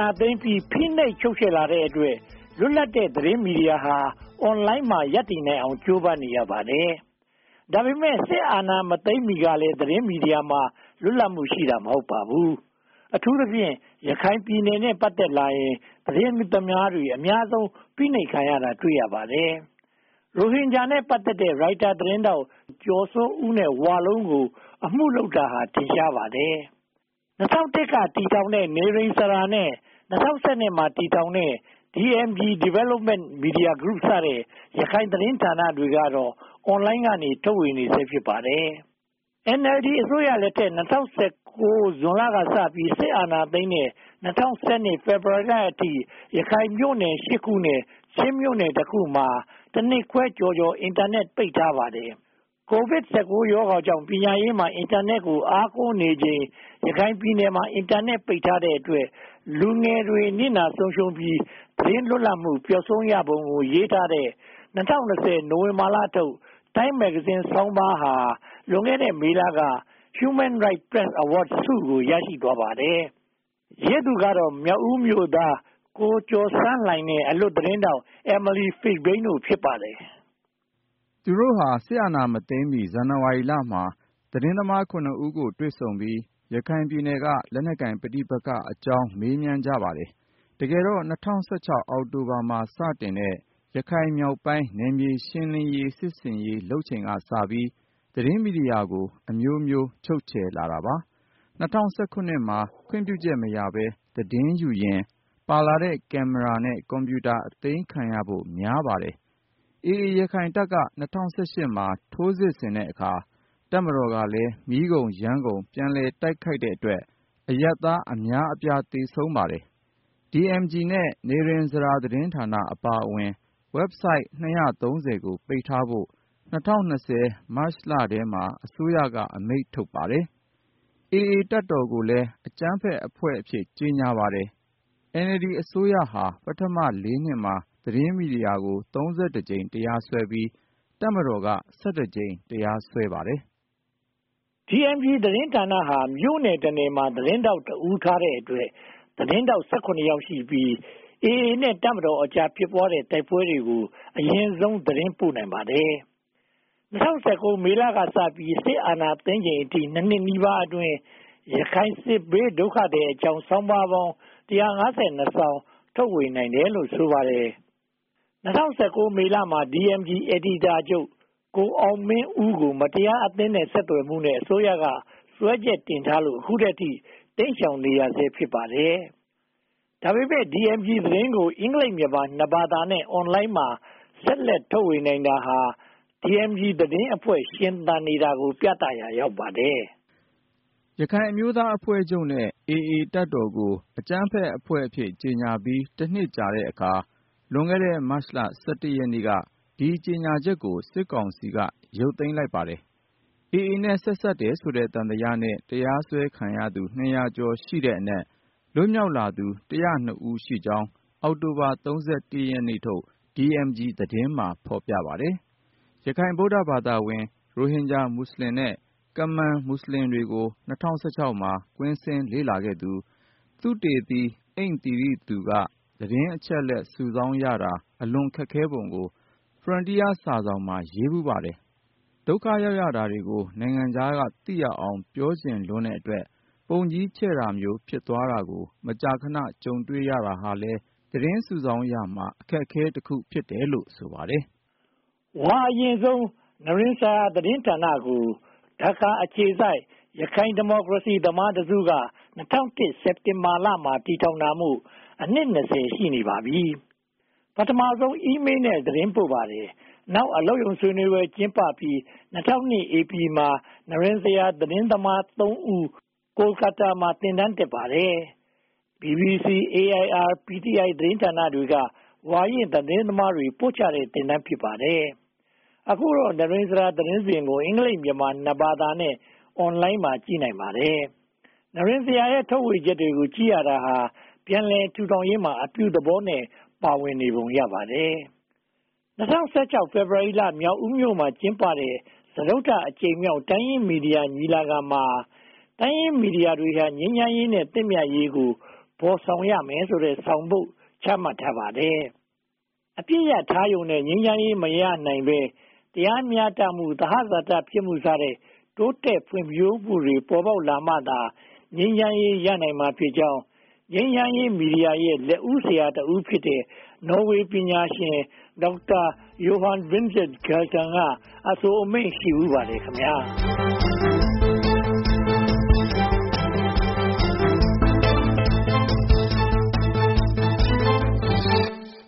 ဏာသိမ်းပြီးဖိနှိပ်ချုပ်ချယ်လာတဲ့အတွက်လွတ်လပ်တဲ့သတင်းမီဒီယာဟာအွန်လိုင်းမှာရပ်တည်နိုင်အောင်ကြိုးပမ်းနေရပါတယ်။ဒါပေမဲ့စစ်အာဏာမသိမ်းမီကလည်းသတင်းမီဒီယာမှာလွတ်လပ်မှုရှိတာမဟုတ်ပါဘူး။အထူးသဖြင့်ရခိုင်ပြည်နယ်နဲ့ပတ်သက်လာရင်သတင်းသမားတွေအများဆုံးဖိနှိပ်ခံရတာတွေ့ရပါတယ်။ရိုဟင်ဂျာနဲ့ပတ်သက်တဲ့ရိုက်တာသတင်းတောက်ကျော်စိုးဦးနဲ့ဝါလုံးကိုအမှုလုပ်တာဟာထင်ရှားပါတယ်။2001ကတည်ထောင်တဲ့နေရိန်စရာနဲ့2012မှာတည်ထောင်တဲ့ DMG Development Media Group စတဲ့ရခိုင်သတင်းဌာနတွေကတော့အွန်လိုင်းကနေထုတ်ဝေနေဆဲဖြစ်ပါတယ်။ NLD အစိုးရလက်ထက်2019ဇွန်လကစပြီးစစ်အာဏာသိမ်းတဲ့2012ဖေဖော်ဝါရီလအထိရခိုင်မြို့နယ်8ခုနဲ့ချင်းမြို့နယ်တစ်ခုမှာတစ်နှစ်ခွဲကျော်အင်တာနက်ပိတ်ထားပါတယ်။ COVID-19 ရောဂါကြောင့်ပညာရေးမှာအင်တာနက်ကိုအားကိုးနေချိန်ရခိုင်ပြည်နယ်မှာအင်တာနက်ပိတ်ထားတဲ့အတွက်လူငယ်တွေနစ်နာဆုံးရှုံးပြီးသတင်းလွတ်လပ်မှုပျောက်ဆုံးရပုံကိုရေးထားတဲ့2020နိုဝင်ဘာလထုတ် Time Magazine ဆောင်းပါးဟာလွန်ခဲ့တဲ့မေလက Human Rights Press Award ဆုကိုရရှိသွားပါတယ်။ရေးသူကတော့မြောက်ဦးမြို့သားကိုကျော်စန်းလှိုင်နဲ့အလွတ်သတင်းတောက် Emily Fishbein တို့ဖြစ်ပါတယ်။သူတို့ဟာစစ်အာဏာမသိမ်းမီဇန်နဝါရီလမှာသတင်းသမား9ဦးကိုတွေ့ဆုံပြီးရခိုင်ပြည်နယ်ကလက်နက်ကိုင်ပဋိပက္ခအကြောင်းမေးမြန်းကြပါတယ်။တကယ်တော့2016အောက်တိုဘာမှာစတင်တဲ့ရခိုင်မြောက်ပိုင်းနယ်မြေရှင်းလင်းရေးစစ်ဆင်ရေးလုပ်ချိန်ကစပြီးသတင်းမီဒီယာကိုအမျိုးမျိုးချုပ်ချယ်လာတာပါ။2019မှာခွင့်ပြုချက်မရဘဲသတင်းယူရင်ပါလာတဲ့ကင်မရာနဲ့ကွန်ပျူတာအသိမ်းခံရဖို့များပါတယ်။ AA ရခိုင်တပ်က2018မှာထိုးစစ်ဆင်တဲ့အခါတပ်မတော်ကလည်းမီးကုန်ရမ်းကုန်ပြန်လည်တိုက်ခိုက်တဲ့အတွက်အရပ်သားအများအပြားသေဆုံးပါတယ်။ DMG နဲ့နေရင်စရာသတင်းဌာနအပါအဝင် website 230ကိုပိတ်ထားဖို့2020မတ်လထဲမှာအစိုးရကအမိန့်ထုတ်ပါတယ်။ AA တပ်တော်ကိုလည်းအကြမ်းဖက်အဖွဲ့အဖြစ်ကြေညာပါတယ်။ NLD အစိုးရဟာပထမ4နှစ်မှာသတင်းမီဒီယာကို31ကြိမ်တရားစွဲပြီးတပ်မတော်က17ကြိမ်တရားစွဲပါတယ်။ DMG သတင်းဌာနဟာမြို့နယ်တစ်နယ်မှာသတင်းတောက်တဦးထားတဲ့အတွက်သတင်းတောက်18ယောက်ရှိပြီး AA နဲ့တပ်မတော်အကြားဖြစ်ပွားတဲ့တိုက်ပွဲတွေကိုအရင်ဆုံးသတင်းပို့နိုင်ပါတယ်။2019မေလကစပြီးစစ်အာဏာသိမ်းချိန်အထိ2နှစ်နီးပါးအတွင်းရခိုင်စစ်ဘေးဒုက္ခတွေအကြောင်းဆောင်းပါးပေါင်း152စောင်ထုတ်ဝေနိုင်တယ်လို့ဆိုပါတယ်။2019မေလမှာ DMG အယ်ဒီတာချုပ်ကိုအောင်မင်းဦးကိုမတရားအသင်းနဲ့ဆက်သွယ်မှုနဲ့အစိုးရကစွဲချက်တင်ထားလို့အခုထက်ထိတိမ်းရှောင်နေရဆဲဖြစ်ပါတယ်။ဒါပေမဲ့ DMG သတင်းကိုအင်္ဂလိပ်မြန်မာနှစ်ဘာသာနဲ့အွန်လိုင်းမှာဆက်လက်ထုတ်ဝေနိုင်တာဟာ DMG သတင်းအဖွဲ့ရှင်သန်နေတာကိုပြသရာရောက်ပါတယ်။ရခိုင်အမျိုးသားအဖွဲ့ချုပ်နဲ့ AA တပ်တော်ကိုအကြမ်းဖက်အဖွဲ့အဖြစ်ကြေညာပြီးတစ်နှစ်ကြာတဲ့အခါလွန်ခဲ့တဲ့မတ်လ17ရက်နေ့ကဒီကြေညာချက်ကိုစစ်ကောင်စီကရုပ်သိမ်းလိုက်ပါတယ်။ AA နဲ့ဆက်စပ်တယ်ဆိုတဲ့သံသယနဲ့တရားစွဲခံရသူ200ကျော်ရှိတဲ့အနက်လွတ်မြောက်လာသူ102ဦးရှိကြောင်းအောက်တိုဘာ31ရက်နေ့ထုတ် DMG သတင်းမှာဖော်ပြပါတယ်။ရခိုင်ဗုဒ္ဓဘာသာဝင်ရိုဟင်ဂျာမွတ်စလင်နဲ့ကမန်မွတ်စလင်တွေကို2016မှာကွင်းဆင်းလေ့လာခဲ့သူသုတေသီအိမ်သီရိသူကသတင်းအချက်အလက်စုဆောင်းရတာအလွန်ခက်ခဲပုံကို Frontier စာစောင်မှာရေးဖူးပါတယ်။ဒုက္ခရောက်ရတာတွေကိုနိုင်ငံခြားကသိရအောင်ပြောချင်လွန်းတဲ့အတွက်ပုံကြီးချဲ့တာမျိုးဖြစ်သွားတာကိုမကြာခဏကြုံတွေ့ရတာဟာလည်းသတင်းစုဆောင်းရမှာအခက်အခဲတစ်ခုဖြစ်တယ်လို့ဆိုပါတယ်။ဝါအရင်ဆုံးနရင်းစာသတင်းဌာနကိုဒါကာအခြေစိုက်ရခိုင်ဒီမိုကရေစီသမားတစုက2001စက်တင်ဘာလမှာတည်ထောင်တာမှုအနှစ်20ရှိနေပါပြီ။ပထမဆုံးအီးမေးလ်နဲ့သတင်းပို့ပါတယ်။နောက်အလုပ်ရုံဆွေးနွေးပွဲကျင်းပပြီး2002ဧပြီမှာနရင်းစရာသတင်းသမား3ဦးကိုလ်ကတ္တာမှာသင်တန်းတက်ပါတယ်။ BBC, AIR, PTI သတင်းဌာနတွေကဝါရင့်သတင်းသမားတွေပို့ချတဲ့သင်တန်းဖြစ်ပါတယ်။အခုတော့နရင်းစရာသတင်းစဉ်ကိုအင်္ဂလိပ်မြန်မာနှစ်ဘာသာနဲ့အွန်လိုင်းမှာကြည့်နိုင်ပါတယ်။နရင်းစရာရဲ့ထုတ်ဝေချက်တွေကိုကြည့်ရတာဟာပြန်လည်ထူထောင်ရေးမှာအပြုသဘောနဲ့ပါဝင်နေပုံရပါတယ်။2016ဖေဖော်ဝါရီလမြောက်ဦးမြို့မှာကျင်းပတဲ့စတုတ္ထအကြိမ်မြောက်တိုင်းရင်းမီဒီယာညီလာခံမှာတိုင်းရင်းမီဒီယာတွေဟာငြိမ်းချမ်းရေးနဲ့သင့်မြတ်ရေးကိုဖော်ဆောင်ရမယ်ဆိုတဲ့ဆောင်ပုဒ်ချမှတ်ထားပါတယ်။အပြစ်ရထားရုံနဲ့ငြိမ်းချမ်းရေးမရနိုင်ပဲတရားမျှတမှုသဟဇာတဖြစ်မှုစတဲ့တိုးတက်ဖွံ့ဖြိုးမှုတွေပေါ်ပေါက်လာမှသာငြိမ်းချမ်းရေးရနိုင်မှာဖြစ်ကြောင်းငြိမ်းချမ်းရေးမီဒီယာရဲ့လက်ဦးဆရာတဦးဖြစ်တဲ့နော်ဝေပညာရှင်ဒေါက်တာယိုဟန်ဗင်ဇက်ဂယ်တန်ကအဆိုအမိန့်ရှိဦးပါတယ်ခင်ဗျာ။